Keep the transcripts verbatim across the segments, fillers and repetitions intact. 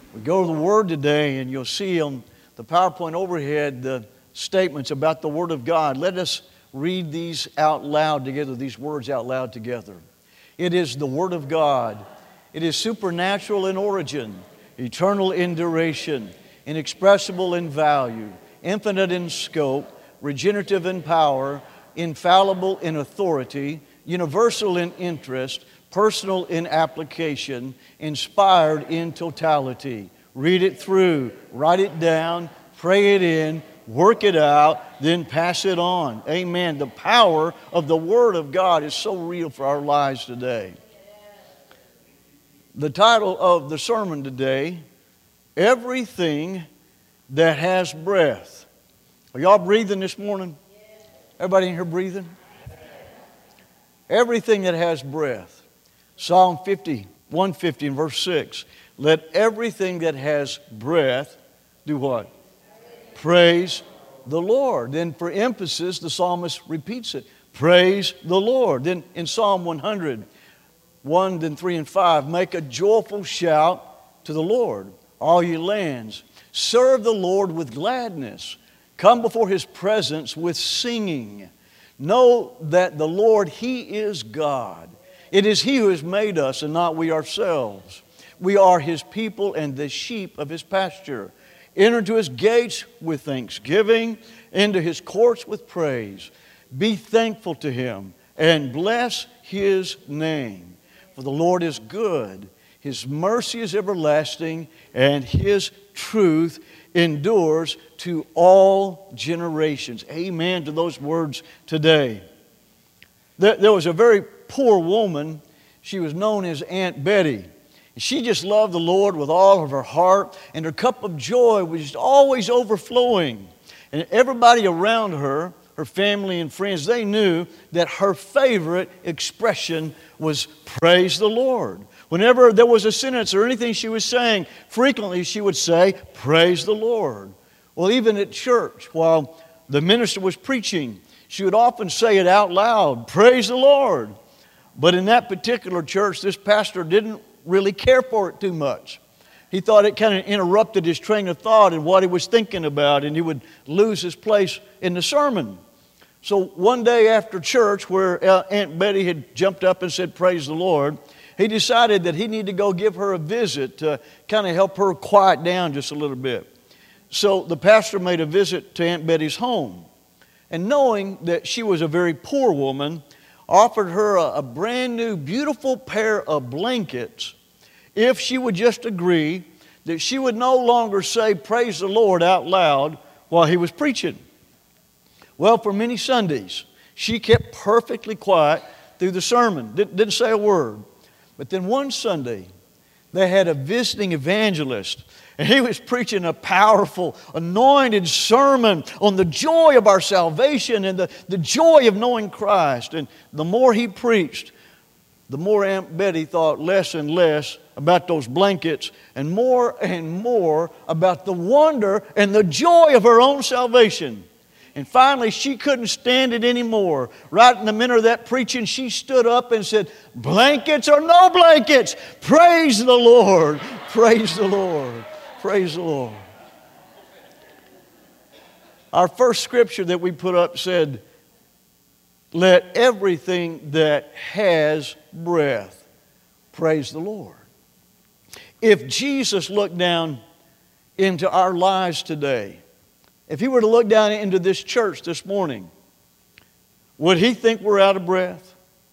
We go to the Word today, and you'll see on the PowerPoint overhead the statements about the Word of God. Let us read these out loud together, these words out loud together. It is the Word of God. It is supernatural in origin, eternal in duration, inexpressible in value, infinite in scope, regenerative in power, infallible in authority, universal in interest, personal in application, inspired in totality. Read it through, write it down, pray it in, work it out, then pass it on. Amen. The power of the Word of God is so real for our lives today. The title of the sermon today, Everything That Has Breath. Are y'all breathing this morning? Everybody in here breathing? Everything that has breath. Psalm fifty, one fifty and verse six. Let everything that has breath do what? Praise the Lord. Then for emphasis, the psalmist repeats it. Praise the Lord. Then in Psalm one hundred, one, then three and five, make a joyful shout to the Lord, all ye lands. Serve the Lord with gladness. Come before His presence with singing. Know that the Lord, He is God. It is He who has made us and not we ourselves. We are His people and the sheep of His pasture. Enter into His gates with thanksgiving, into His courts with praise. Be thankful to Him and bless His name. For the Lord is good. His mercy is everlasting, and His truth endures to all generations. Amen to those words today. There was a very poor woman. She was known as Aunt Betty. She just loved the Lord with all of her heart, and her cup of joy was just always overflowing. And everybody around her, her family and friends, they knew that her favorite expression was praise the Lord. Whenever there was a sentence or anything she was saying, frequently she would say, praise the Lord. Well, even at church, while the minister was preaching, she would often say it out loud, praise the Lord. But in that particular church, this pastor didn't really care for it too much. He thought it kind of interrupted his train of thought and what he was thinking about, and he would lose his place in the sermon. So one day after church, where Aunt Betty had jumped up and said, praise the Lord, he decided that he needed to go give her a visit to kind of help her quiet down just a little bit. So the pastor made a visit to Aunt Betty's home. And knowing that she was a very poor woman, offered her a, a brand new, beautiful pair of blankets if she would just agree that she would no longer say, praise the Lord out loud while he was preaching. Well, for many Sundays, she kept perfectly quiet through the sermon, didn't, didn't say a word. But then one Sunday, they had a visiting evangelist, and he was preaching a powerful, anointed sermon on the joy of our salvation and the, the joy of knowing Christ. And the more he preached, the more Aunt Betty thought less and less about those blankets and more and more about the wonder and the joy of her own salvation. And finally, she couldn't stand it anymore. Right in the middle of that preaching, she stood up and said, blankets or no blankets, praise the Lord, praise the Lord, praise the Lord. Our first scripture that we put up said, let everything that has breath praise the Lord. If Jesus looked down into our lives today, if He were to look down into this church this morning, would He think we're out of breath?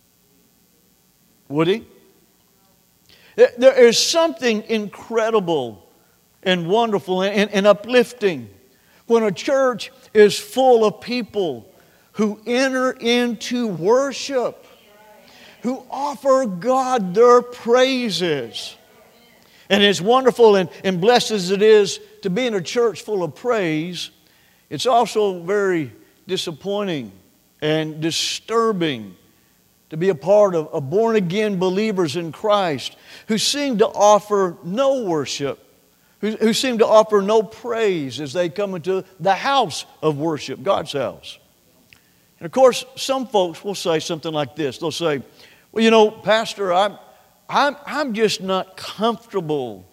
Would He? There is something incredible and wonderful and, and uplifting when a church is full of people who enter into worship, who offer God their praises. And as wonderful and, and blessed as it is to be in a church full of praise, it's also very disappointing and disturbing to be a part of, of born-again believers in Christ who seem to offer no worship, who, who seem to offer no praise as they come into the house of worship, God's house. And of course, some folks will say something like this. They'll say, well, you know, Pastor, I'm, I'm, I'm just not comfortable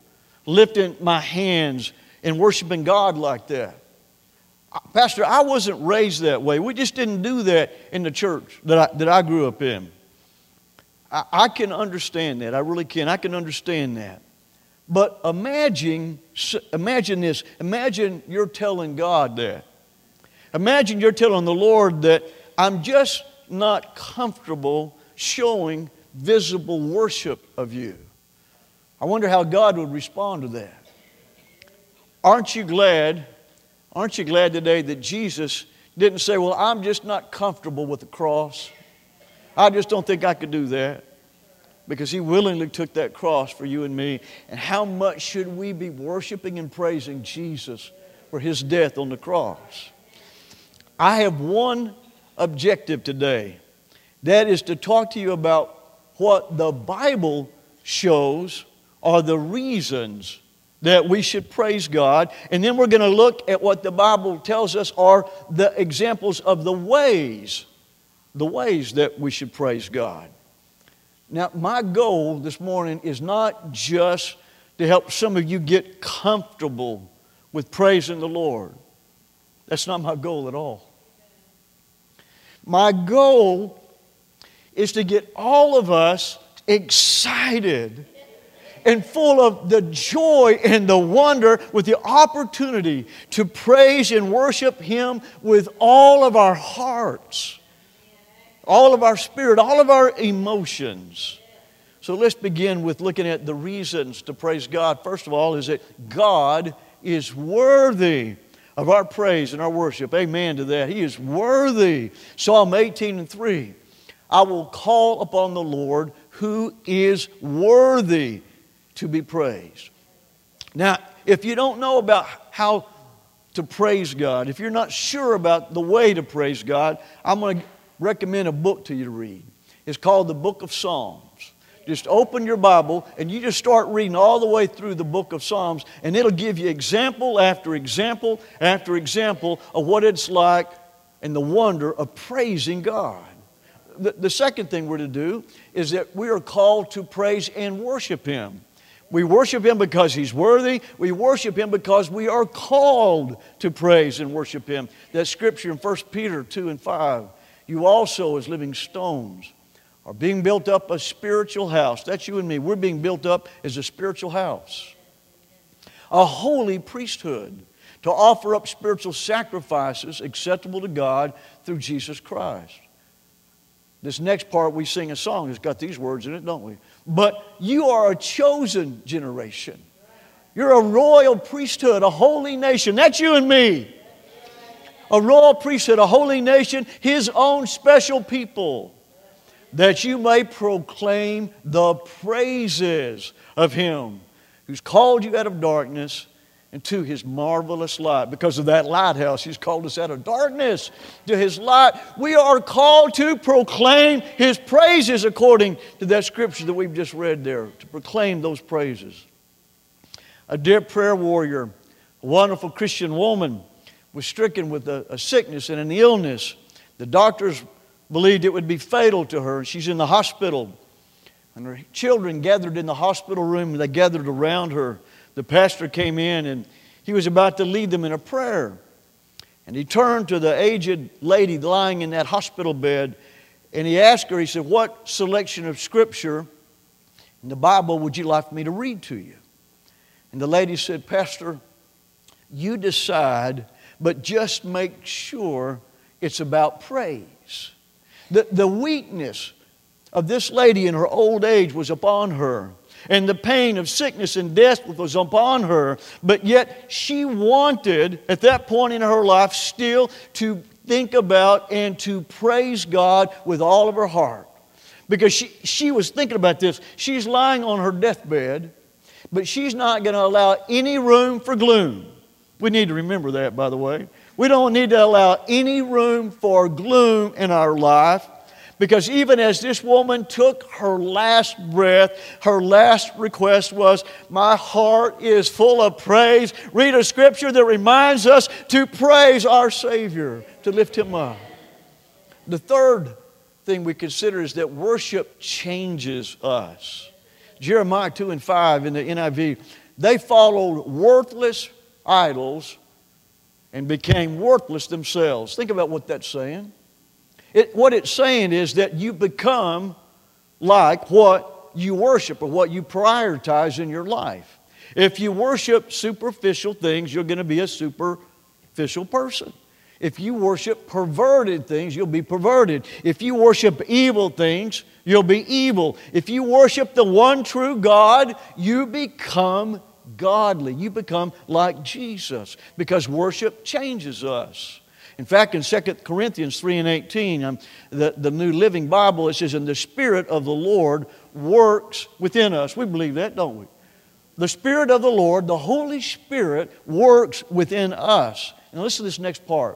lifting my hands and worshiping God like that. Pastor, I wasn't raised that way. We just didn't do that in the church that I, that I grew up in. I, I can understand that. I really can. I can understand that. But imagine, imagine this. Imagine you're telling God that. Imagine you're telling the Lord that I'm just not comfortable showing visible worship of you. I wonder how God would respond to that. Aren't you glad, aren't you glad today that Jesus didn't say, well, I'm just not comfortable with the cross. I just don't think I could do that. Because He willingly took that cross for you and me. And how much should we be worshiping and praising Jesus for His death on the cross? I have one objective today. That is to talk to you about what the Bible shows are the reasons that we should praise God. And then we're going to look at what the Bible tells us are the examples of the ways, the ways that we should praise God. Now, my goal this morning is not just to help some of you get comfortable with praising the Lord. That's not my goal at all. My goal is to get all of us excited and full of the joy and the wonder with the opportunity to praise and worship Him with all of our hearts, all of our spirit, all of our emotions. So let's begin with looking at the reasons to praise God. First of all is that God is worthy of our praise and our worship. Amen to that. He is worthy. Psalm eighteen and three. I will call upon the Lord who is worthy to be praised. Now, if you don't know about how to praise God, if you're not sure about the way to praise God, I'm going to recommend a book to you to read. It's called the Book of Psalms. Just open your Bible and you just start reading all the way through the book of Psalms, and it'll give you example after example after example of what it's like and the wonder of praising God. The, the second thing we're to do is that we are called to praise and worship Him. We worship Him because He's worthy. We worship Him because we are called to praise and worship Him. That scripture in First Peter two and five. You also, as living stones, are being built up a spiritual house. That's you and me. We're being built up as a spiritual house. A holy priesthood to offer up spiritual sacrifices acceptable to God through Jesus Christ. This next part we sing a song. It's got these words in it, don't we? But you are a chosen generation. You're a royal priesthood, a holy nation. That's you and me. A royal priesthood, a holy nation, His own special people, that you may proclaim the praises of Him who's called you out of darkness into His marvelous light. Because of that lighthouse, He's called us out of darkness to His light. We are called to proclaim His praises according to that scripture that we've just read there, to proclaim those praises. A dear prayer warrior, a wonderful Christian woman, was stricken with a, a sickness and an illness. The doctors believed it would be fatal to her. She's in the hospital. And her children gathered in the hospital room, and they gathered around her. The pastor came in, and he was about to lead them in a prayer. And he turned to the aged lady lying in that hospital bed, and he asked her, he said, what selection of scripture in the Bible would you like me to read to you? And the lady said, Pastor, you decide, but just make sure it's about praise. The, the weakness of this lady in her old age was upon her. And the pain of sickness and death was upon her. But yet she wanted, at that point in her life, still to think about and to praise God with all of her heart. Because she, she was thinking about this. She's lying on her deathbed, but she's not going to allow any room for gloom. We need to remember that, by the way. We don't need to allow any room for gloom in our life, because even as this woman took her last breath, her last request was, my heart is full of praise. Read a scripture that reminds us to praise our Savior, to lift Him up. The third thing we consider is that worship changes us. Jeremiah two and five in the N I V they followed worthless idols and became worthless themselves. Think about what that's saying. It, what it's saying is that you become like what you worship or what you prioritize in your life. If you worship superficial things, you're going to be a superficial person. If you worship perverted things, you'll be perverted. If you worship evil things, you'll be evil. If you worship the one true God, you become godly. You become like Jesus, because worship changes us. In fact, in Second Corinthians three and eighteen, um, the, the New Living Bible, it says, "And the Spirit of the Lord works within us." We believe that, don't we? The Spirit of the Lord, the Holy Spirit, works within us. Now listen to this next part.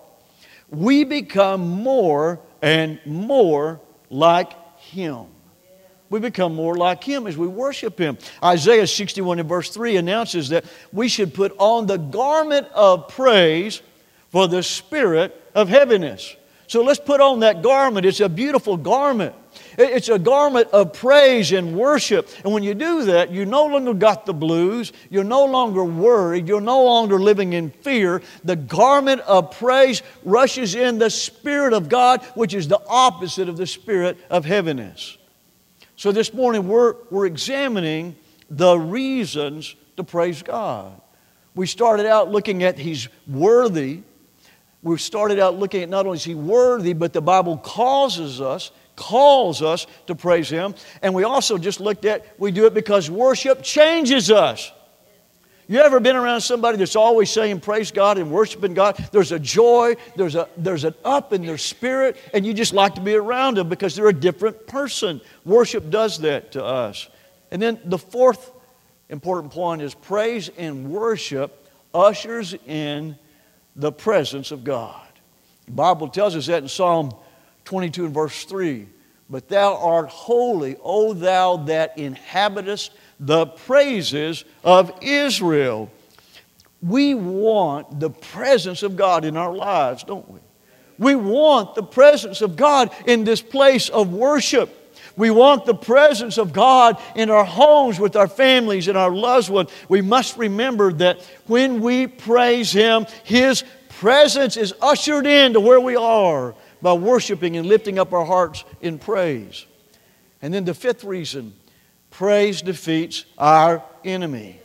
We become more and more like Him. We become more like Him as we worship Him. Isaiah sixty-one and verse three announces that we should put on the garment of praise for the spirit of heaviness. So let's put on that garment. It's a beautiful garment. It's a garment of praise and worship. And when you do that, you no longer got the blues. You're no longer worried. You're no longer living in fear. The garment of praise rushes in the Spirit of God, which is the opposite of the spirit of heaviness. So this morning we're, we're examining the reasons to praise God. We started out looking at He's worthy. We started out looking at not only is He worthy, but the Bible causes us, calls us to praise Him. And we also just looked at, we do it because worship changes us. You ever been around somebody that's always saying praise God and worshiping God? There's a joy, there's, a, there's an up in their spirit, and you just like to be around them because they're a different person. Worship does that to us. And then the fourth important point is praise and worship ushers in the presence of God. The Bible tells us that in Psalm twenty-two and verse three. "But thou art holy, O thou that inhabitest the praises of Israel." We want the presence of God in our lives, don't we? We want the presence of God in this place of worship. We want the presence of God in our homes with our families and our loved ones. We must remember that when we praise Him, His presence is ushered into where we are by worshiping and lifting up our hearts in praise. And then the fifth reason, praise defeats our enemy.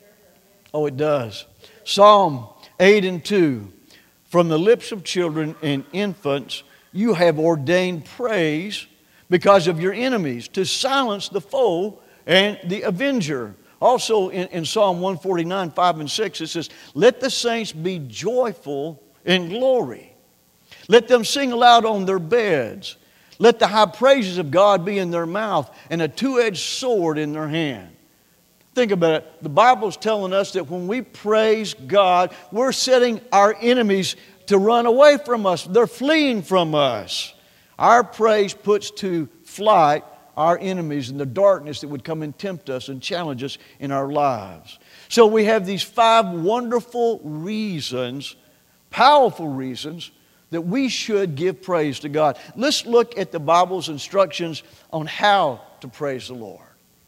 Oh, it does. Psalm eight and two, "From the lips of children and infants you have ordained praise because of your enemies, to silence the foe and the avenger." Also in, in Psalm one forty-nine, five and six, it says, "Let the saints be joyful in glory. Let them sing aloud on their beds. Let the high praises of God be in their mouth and a two-edged sword in their hand." Think about it. The Bible's telling us that when we praise God, we're setting our enemies to run away from us. They're fleeing from us. Our praise puts to flight our enemies and the darkness that would come and tempt us and challenge us in our lives. So we have these five wonderful reasons, powerful reasons, that we should give praise to God. Let's look at the Bible's instructions on how to praise the Lord.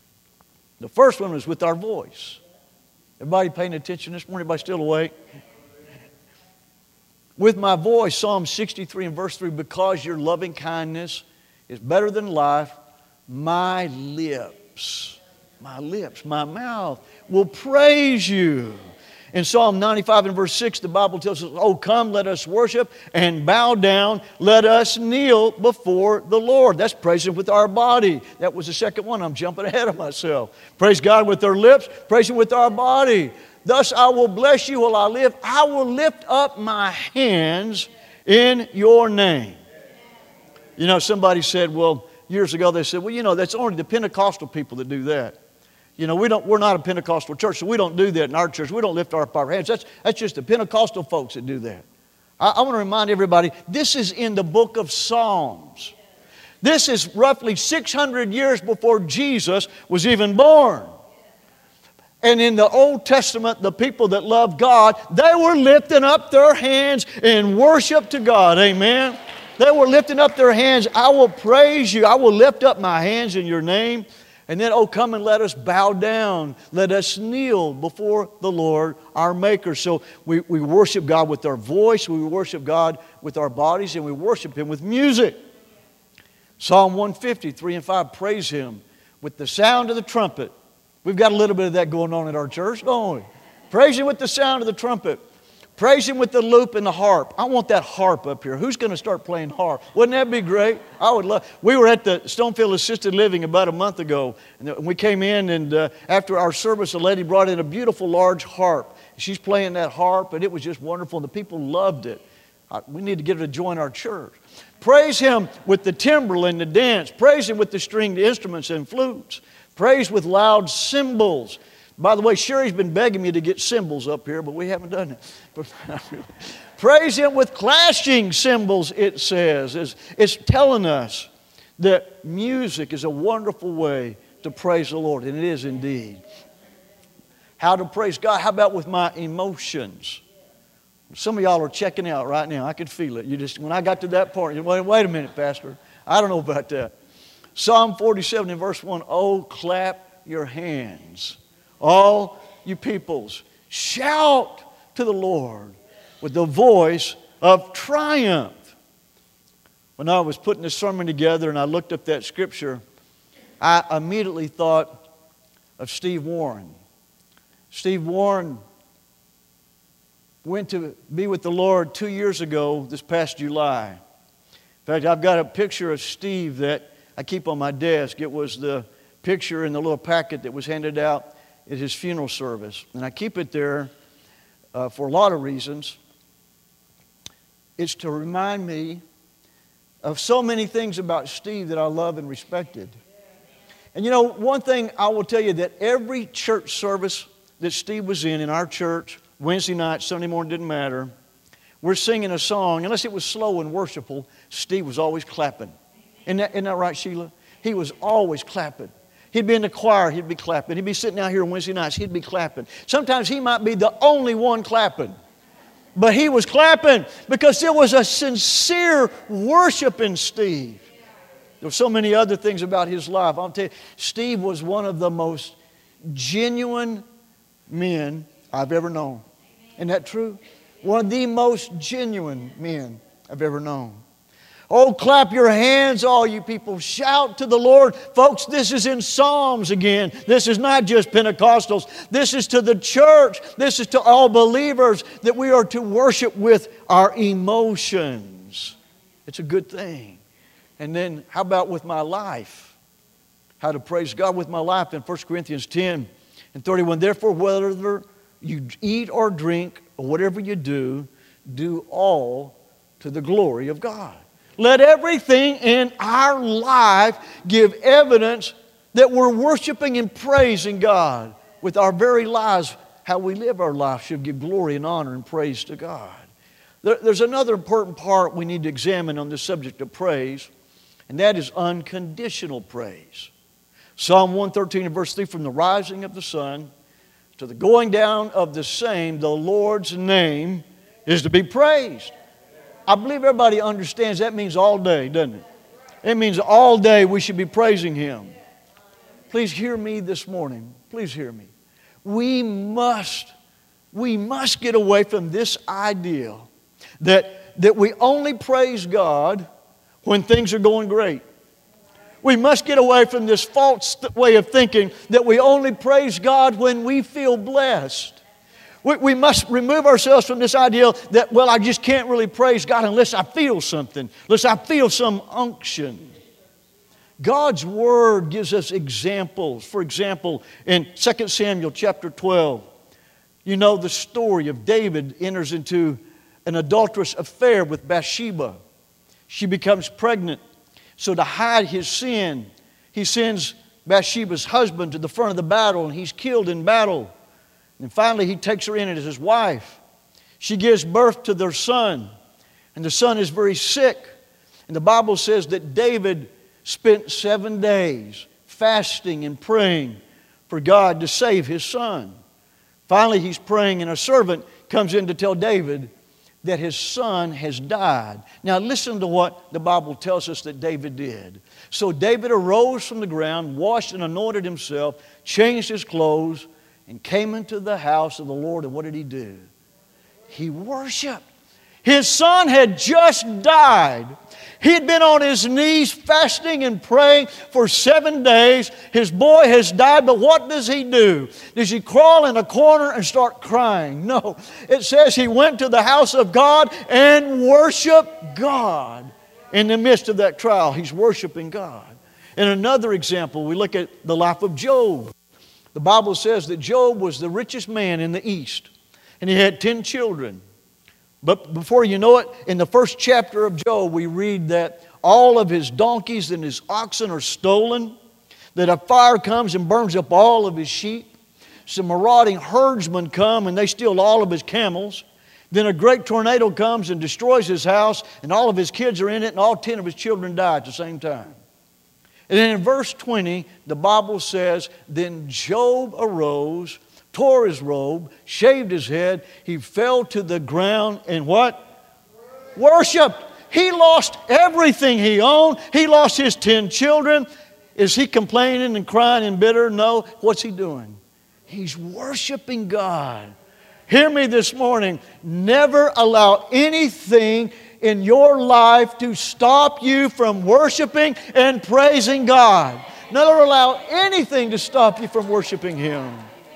The first one is with our voice. Everybody paying attention this morning? Everybody still awake? With my voice, Psalm sixty-three and verse three, "Because your loving kindness is better than life, my lips, my lips, my mouth will praise you." In Psalm ninety-five and verse six, the Bible tells us, "Oh, come, let us worship and bow down. Let us kneel before the Lord." That's praising with our body. That was the second one. I'm jumping ahead of myself. Praise God with our lips, praise Him with our body. "Thus I will bless you while I live. I will lift up my hands in your name." You know, somebody said, well, years ago they said, well, you know, that's only the Pentecostal people that do that. You know, we don't, we're not a Pentecostal church, so we don't do that in our church. We don't lift our, our hands. That's, that's just the Pentecostal folks that do that. I, I want to remind everybody, this is in the book of Psalms. This is roughly six hundred years before Jesus was even born. And in the Old Testament, the people that loved God, they were lifting up their hands in worship to God. Amen. They were lifting up their hands. "I will praise you. I will lift up my hands in your name." And then, oh, come and let us bow down. Let us kneel before the Lord, our Maker. So we, we worship God with our voice. We worship God with our bodies. And we worship Him with music. Psalm one fifty, three and five, praise Him with the sound of the trumpet. We've got a little bit of that going on at our church, don't we? Praise Him with the sound of the trumpet. Praise Him with the lute and the harp. I want that harp up here. Who's going to start playing harp? Wouldn't that be great? I would love. We were at the Stonefield Assisted Living about a month ago, and we came in, and uh, after our service, a lady brought in a beautiful large harp. She's playing that harp, and it was just wonderful, and the people loved it. I, we need to get her to join our church. Praise Him with the timbrel and the dance. Praise Him with the stringed instruments and flutes. Praise with loud cymbals. By the way, Sherry's been begging me to get cymbals up here, but we haven't done it. Praise Him with clashing cymbals, it says. It's, it's telling us that music is a wonderful way to praise the Lord, and it is indeed. How to praise God? How about with my emotions? Some of y'all are checking out right now. I can feel it. You just, when I got to that part, you wait, wait a minute, Pastor. I don't know about that. Psalm forty-seven and verse one, oh, clap your hands. All you peoples, shout to the Lord with the voice of triumph. When I was putting this sermon together and I looked up that scripture, I immediately thought of Steve Warren. Steve Warren went to be with the Lord two years ago, this past July. In fact, I've got a picture of Steve that I keep on my desk. It was the picture in the little packet that was handed out at his funeral service. And I keep it there uh, for a lot of reasons. It's to remind me of so many things about Steve that I love and respected. And you know, one thing I will tell you, that every church service that Steve was in, in our church, Wednesday night, Sunday morning, didn't matter, we're singing a song, unless it was slow and worshipful, Steve was always clapping. Isn't that, isn't that right, Sheila? He was always clapping. He'd be in the choir, he'd be clapping. He'd be sitting out here on Wednesday nights, he'd be clapping. Sometimes he might be the only one clapping. But he was clapping because there was a sincere worship in Steve. There were so many other things about his life. I'll tell you, Steve was one of the most genuine men I've ever known. Isn't that true? One of the most genuine men I've ever known. Oh, clap your hands, all you people. Shout to the Lord. Folks, this is in Psalms again. This is not just Pentecostals. This is to the church. This is to all believers, that we are to worship with our emotions. It's a good thing. And then how about with my life? How to praise God with my life in First Corinthians ten and thirty-one. Therefore, whether you eat or drink or whatever you do, do all to the glory of God. Let everything in our life give evidence that we're worshiping and praising God. With our very lives, how we live our life should give glory and honor and praise to God. There, there's another important part we need to examine on this subject of praise, and that is unconditional praise. Psalm one thirteen and verse three, from the rising of the sun to the going down of the same, the Lord's name is to be praised. I believe everybody understands that means all day, doesn't it? It means all day we should be praising Him. Please hear me this morning. Please hear me. We must, we must get away from this idea that, that we only praise God when things are going great. We must get away from this false way of thinking that we only praise God when we feel blessed. We, we must remove ourselves from this idea that, well, I just can't really praise God unless I feel something, unless I feel some unction. God's Word gives us examples. For example, in Second Samuel chapter twelve, you know the story of David enters into an adulterous affair with Bathsheba. She becomes pregnant. So to hide his sin, he sends Bathsheba's husband to the front of the battle, and he's killed in battle. And finally he takes her in as his wife. She gives birth to their son, and the son is very sick. And the Bible says that David spent seven days fasting and praying for God to save his son. Finally he's praying, and a servant comes in to tell David that his son has died. Now listen to what the Bible tells us that David did. So David arose from the ground, washed and anointed himself, changed his clothes, and came into the house of the Lord. And what did he do? He worshiped. His son had just died. He had been on his knees fasting and praying for seven days. His boy has died, but what does he do? Does he crawl in a corner and start crying? No. It says he went to the house of God and worshiped God. In the midst of that trial, he's worshiping God. In another example, we look at the life of Job. The Bible says that Job was the richest man in the East, and he had ten children. But before you know it, in the first chapter of Job, we read that all of his donkeys and his oxen are stolen, that a fire comes and burns up all of his sheep. Some marauding herdsmen come and they steal all of his camels. Then a great tornado comes and destroys his house, and all of his kids are in it, and all ten of his children die at the same time. And then in verse twenty, the Bible says, then Job arose, tore his robe, shaved his head. He fell to the ground and what? Worshipped. He lost everything he owned. He lost his ten children. Is he complaining and crying and bitter? No. What's he doing? He's worshiping God. Hear me this morning. Never allow anything in your life to stop you from worshiping and praising God. Never allow anything to stop you from worshiping Him.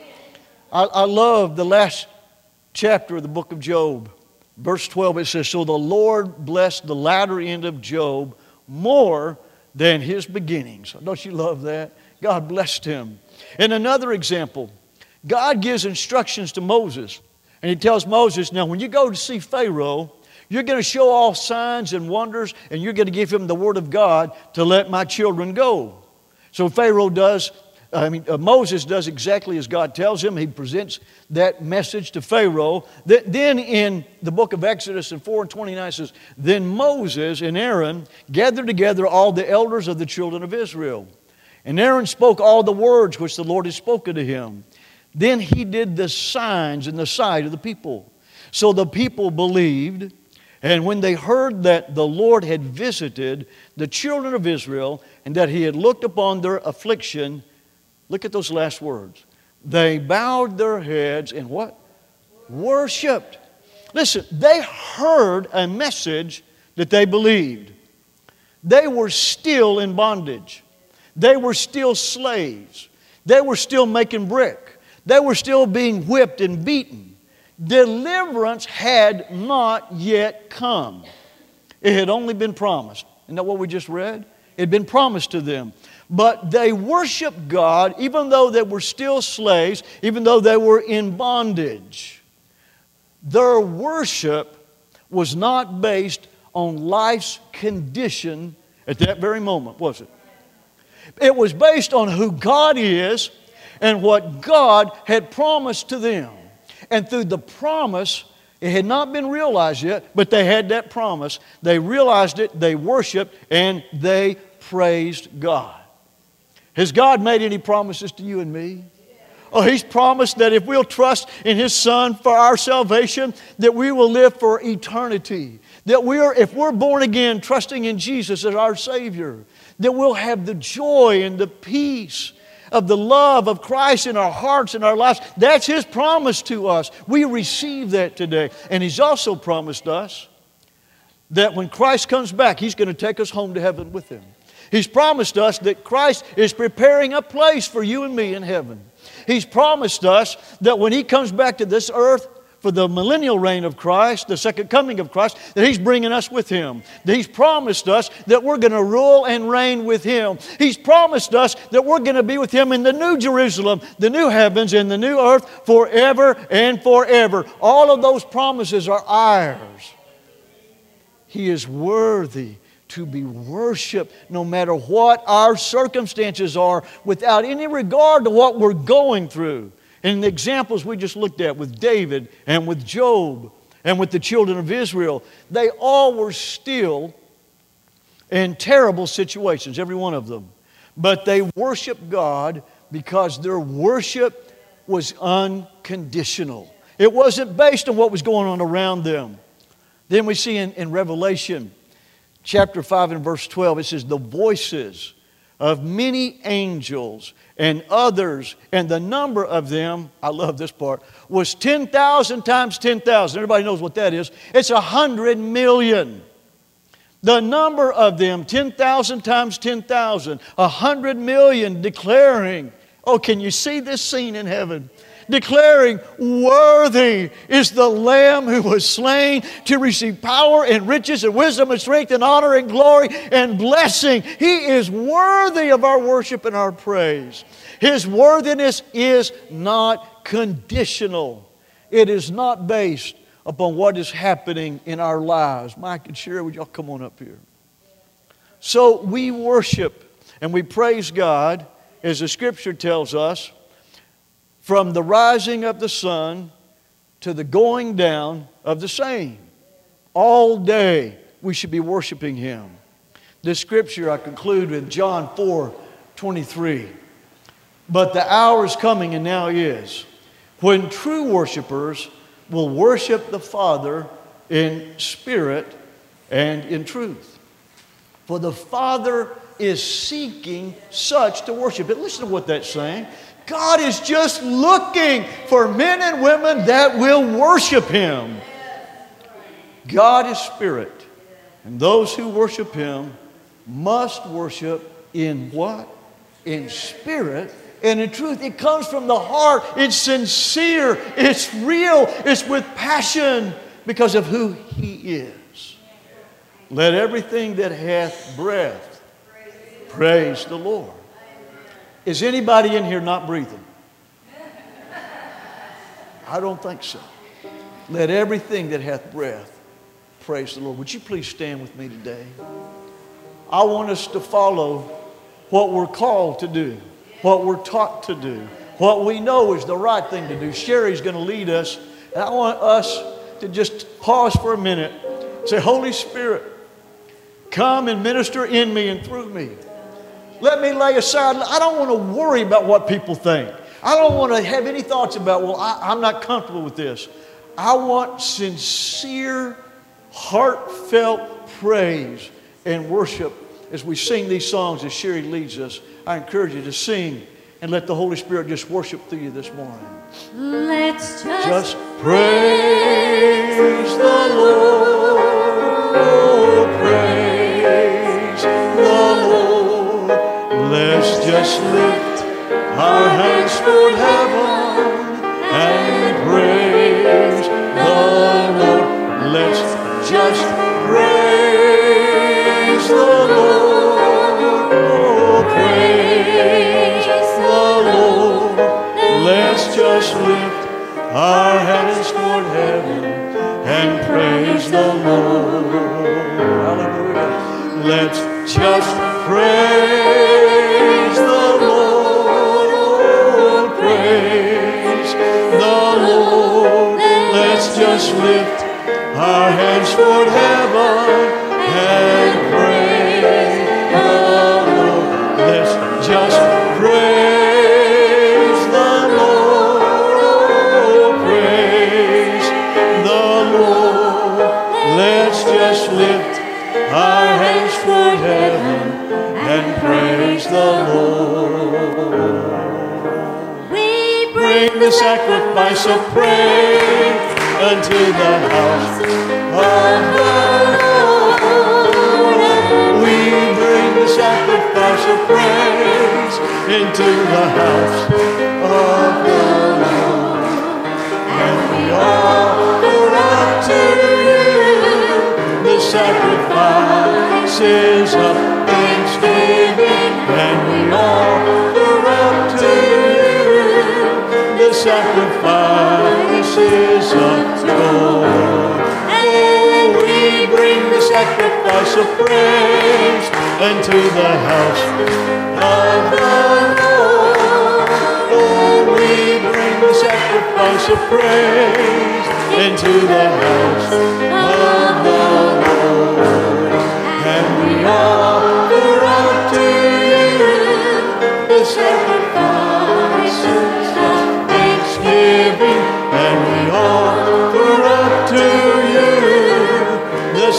I, I love the last chapter of the book of Job. Verse twelve, it says, so the Lord blessed the latter end of Job more than his beginnings. Don't you love that? God blessed him. In another example, God gives instructions to Moses. And He tells Moses, now when you go to see Pharaoh, you're going to show all signs and wonders, and you're going to give him the word of God to let my children go. So Pharaoh does, I mean, uh, Moses does exactly as God tells him. He presents that message to Pharaoh. Th- then in the book of Exodus in four and twenty-nine it says, then Moses and Aaron gathered together all the elders of the children of Israel. And Aaron spoke all the words which the Lord had spoken to him. Then he did the signs in the sight of the people. So the people believed, and when they heard that the Lord had visited the children of Israel and that He had looked upon their affliction, look at those last words. They bowed their heads and what? Worshipped. Listen, they heard a message that they believed. They were still in bondage. They were still slaves. They were still making brick. They were still being whipped and beaten. Deliverance had not yet come. It had only been promised. Isn't that what we just read? It had been promised to them. But they worshiped God even though they were still slaves, even though they were in bondage. Their worship was not based on life's condition at that very moment, was it? It was based on who God is and what God had promised to them. And through the promise, it had not been realized yet, but they had that promise. They realized it, they worshiped, and they praised God. Has God made any promises to you and me? Oh, He's promised that if we'll trust in His Son for our salvation, that we will live for eternity. That we are, if we're born again, trusting in Jesus as our Savior, that we'll have the joy and the peace of the love of Christ in our hearts and our lives. That's His promise to us. We receive that today. And He's also promised us that when Christ comes back, He's going to take us home to heaven with Him. He's promised us that Christ is preparing a place for you and me in heaven. He's promised us that when He comes back to this earth for the millennial reign of Christ, the second coming of Christ, that He's bringing us with Him. That He's promised us that we're going to rule and reign with Him. He's promised us that we're going to be with Him in the new Jerusalem, the new heavens, and the new earth forever and forever. All of those promises are ours. He is worthy to be worshiped no matter what our circumstances are, without any regard to what we're going through. And the examples we just looked at with David and with Job and with the children of Israel, they all were still in terrible situations, every one of them. But they worshiped God because their worship was unconditional. It wasn't based on what was going on around them. Then we see in, in Revelation chapter five and verse twelve, it says, the voices of many angels and others, and the number of them, I love this part, was ten thousand times ten thousand. Everybody knows what that is. It's a hundred million. The number of them, ten thousand times ten thousand, a hundred million, declaring, oh, can you see this scene in heaven? Declaring, worthy is the Lamb who was slain to receive power and riches and wisdom and strength and honor and glory and blessing. He is worthy of our worship and our praise. His worthiness is not conditional. It is not based upon what is happening in our lives. Mike and Sherry, would y'all come on up here? So we worship and we praise God, as the Scripture tells us, from the rising of the sun to the going down of the same. All day we should be worshiping Him. This Scripture I conclude with John four twenty-three. But the hour is coming, and now is, when true worshipers will worship the Father in spirit and in truth. For the Father is seeking such to worship it. Listen to what that's saying. God is just looking for men and women that will worship Him. God is spirit, and those who worship Him must worship in what? In spirit and in truth. It comes from the heart. It's sincere. It's real. It's with passion because of who He is. Let everything that hath breath praise the Lord. Is anybody in here not breathing? I don't think so. Let everything that hath breath praise the Lord. Would you please stand with me today? I want us to follow what we're called to do, what we're taught to do, what we know is the right thing to do. Sherry's going to lead us, and I want us to just pause for a minute. Say, Holy Spirit, come and minister in me and through me. Let me lay aside. I don't want to worry about what people think. I don't want to have any thoughts about, well, I, I'm not comfortable with this. I want sincere, heartfelt praise and worship as we sing these songs as Sherry leads us. I encourage you to sing and let the Holy Spirit just worship through you this morning. Let's just, just praise the Lord. Oh, praise the Lord. Let's just lift our hands toward heaven and praise the Lord. Let's just praise the Lord. Oh, praise the Lord. Let's just lift our hands toward heaven and praise the Lord. Hallelujah. Let's just praise the Lord. Oh, praise the Lord. Let's just lift our hands toward heaven and praise the Lord. Let's just praise the Lord. Oh, praise the Lord. Let's just lift our hands toward heaven and praise the Lord. we Bring the sacrifice of praise unto the house of the Lord. We bring the sacrifice of praise into the house of the Lord. And we offer up to you the sacrifices of thanksgiving. And we offer up to you the sacrifices of gold. Oh, we bring the sacrifice of praise unto the house of the Lord. Oh, we bring the sacrifice of praise into the house of the Lord. And we offer up to you the sacrifices of thanksgiving. And we offer up to you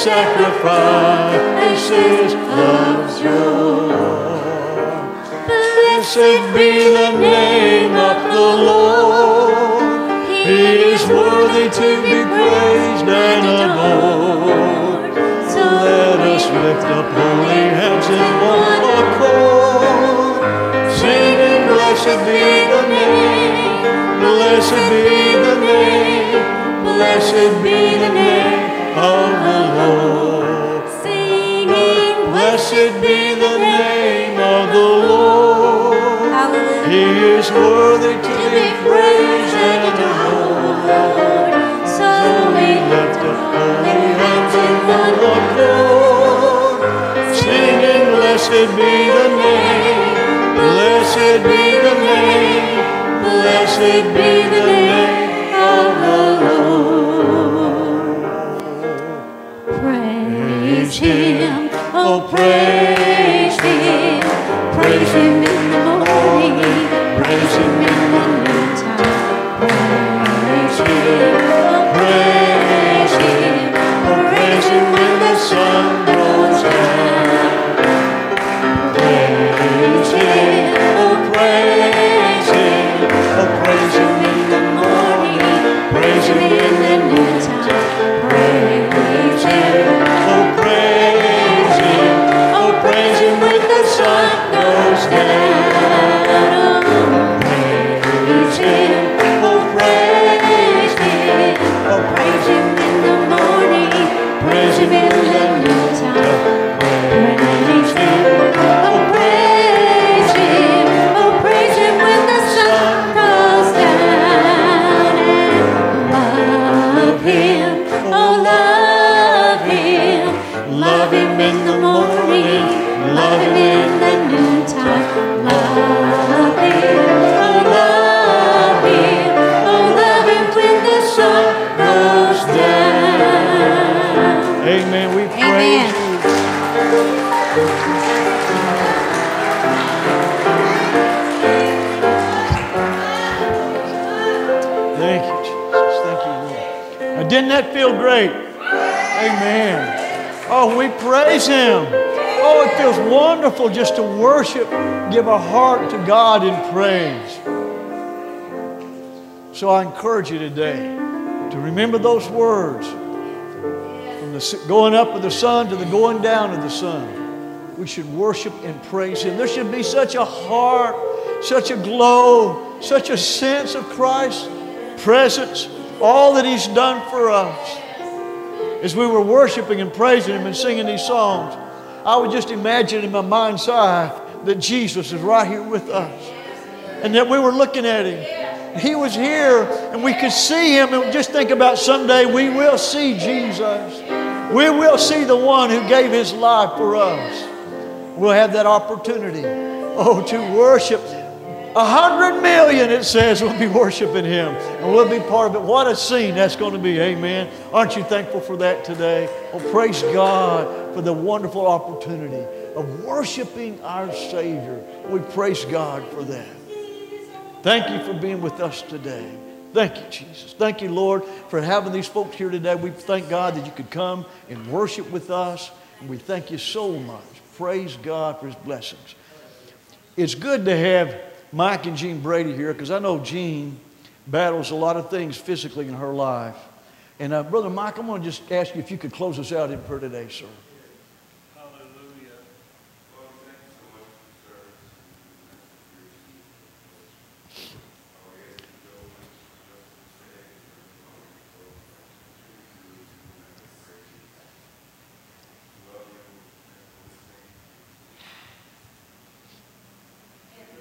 sacrifices loves your Lord. Blessed be the name of the Lord. He is worthy to be praised and adored. So let us lift up holy hands in one accord, singing, blessed be the name, blessed be the name, blessed be the name of the Lord. Singing, Blessed be the name of the Lord. hallelujah. He is worthy to be praised and adored. So we Lift up holy hands in one accord, singing, blessed be the name, blessed be the name, blessed be the name of the Lord. praise Him, oh praise Him, praise Him in the morning, praise Him in the noontime, praise Him, oh praise Him, oh praise Him when the sun goes down, praise Him, oh praise Him, Oh, praise Him in the morning, praise Him in the noontime, praise Him. Oh, praise Him. Oh, praise Him when the sun goes down. Praise Him. Oh, praise Him. Oh, praise Him in the morning. Praise Him in the noontime. Praise Him. Oh, praise Him. Oh, praise Him when the sun goes down. And love Him. Oh, love Him. Love Him in the morning, love Him in the noontime, love Him, oh love Him, oh love Him when the sun goes down. Amen. We praise Amen. you. Thank you, Jesus. Thank you, Lord. Now, didn't that feel great? Amen. Oh, we praise Him. Oh, it feels wonderful just to worship, give our heart to God in praise. So I encourage you today to remember those words. From the s- going up of the sun to the going down of the sun, we should worship and praise Him. There should be such a heart, such a glow, such a sense of Christ's presence, all that He's done for us. As we were worshiping and praising Him and singing these songs, I would just imagine in my mind's eye that Jesus is right here with us. And that we were looking at Him. He was here and we could see Him, and just think about someday we will see Jesus. We will see the one who gave His life for us. We'll have that opportunity, oh, to worship. A hundred million, it says, will be worshiping Him. And we'll be part of it. What a scene that's going to be. Amen. Aren't you thankful for that today? Well, praise God for the wonderful opportunity of worshiping our Savior. We praise God for that. Thank you for being with us today. Thank you, Jesus. Thank you, Lord, for having these folks here today. We thank God that you could come and worship with us. And we thank you so much. Praise God for His blessings. It's good to have Mike and Jean Brady here, because I know Jean battles a lot of things physically in her life. And uh, Brother Mike, I'm going to just ask you if you could close us out in prayer today, sir.